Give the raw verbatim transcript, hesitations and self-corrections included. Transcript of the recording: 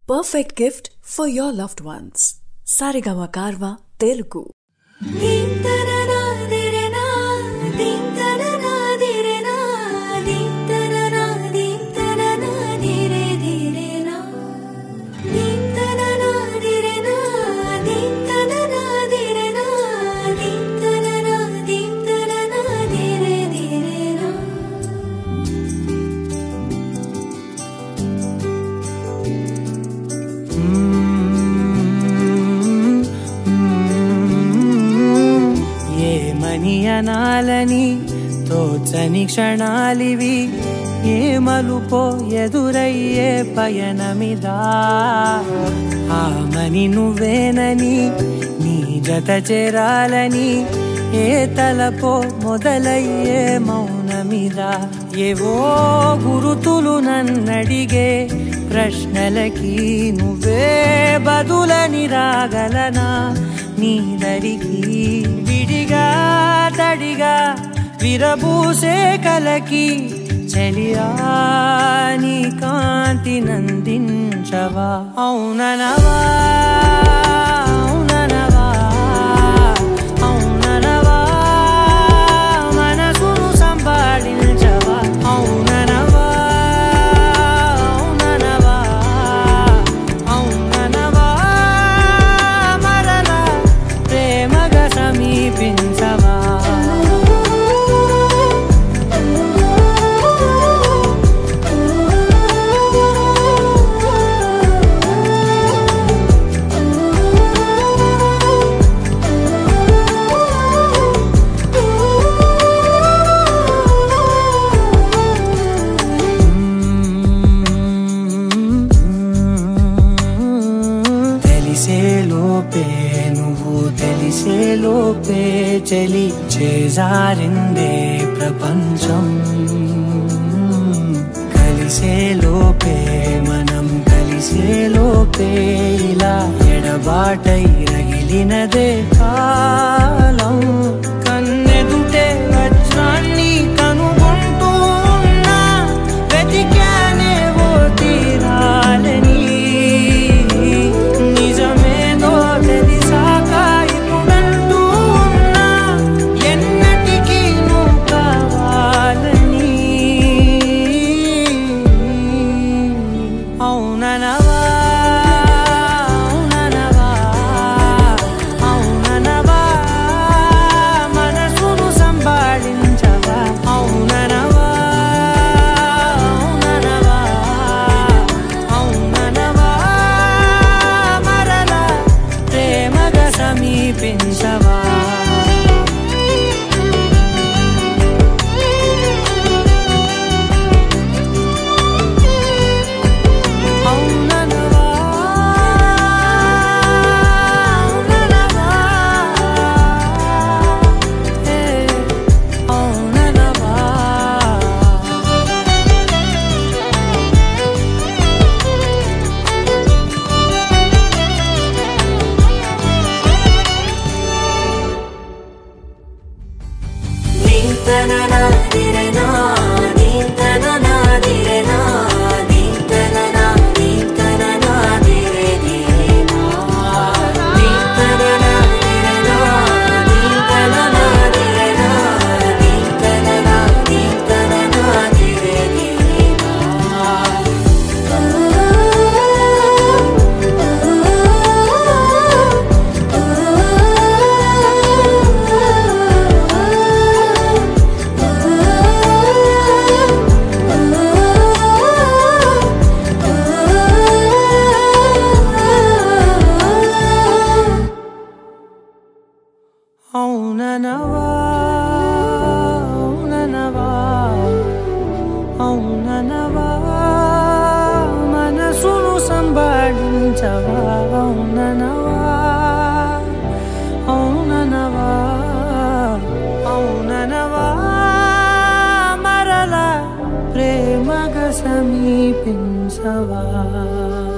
perfect gift for your loved ones. Saregama Karva Telugu. నాలని తోచని క్షణాలివి ఏ మలుపో ఎదురయ్యే పయనమిదా ఆమని నువ్వేనని నీ జత చేరాలని ఏ తలపో మొదలయ్యే మౌనమిదా ఏవో గురుతులు నన్నడిగే ప్రశ్నలకి నువ్వే బదులని రాగలనా నీ దరికి విడిగా తడిగా విరబూసే కలకి చెలియా నీ కాంతి నందించవా అవుననవా అవుననవా అవుననవా మనసును సంపాదించవా అవుననవా అవుననవా అవుననవా మరలా ప్రేమగా సమీపించవా లోపే చలి చేజారిందే ప్రపంచం కలిసే లోపే మనం కలిసే లోపే ఇలా ఎడబాటై రగిలినదే కాలం కన్నెదుటే వజ్రాన్ని కనుగొంటూ ఉన్నా వెతికానే ఓ తీరాలని నిజమేదో తెలిసాక అవుననవా అవుననవా అవుననవా మనసును సంపాదించవా అవుననవా అవుననవా అవుననవా మరలా ప్రేమగా సమీపించవా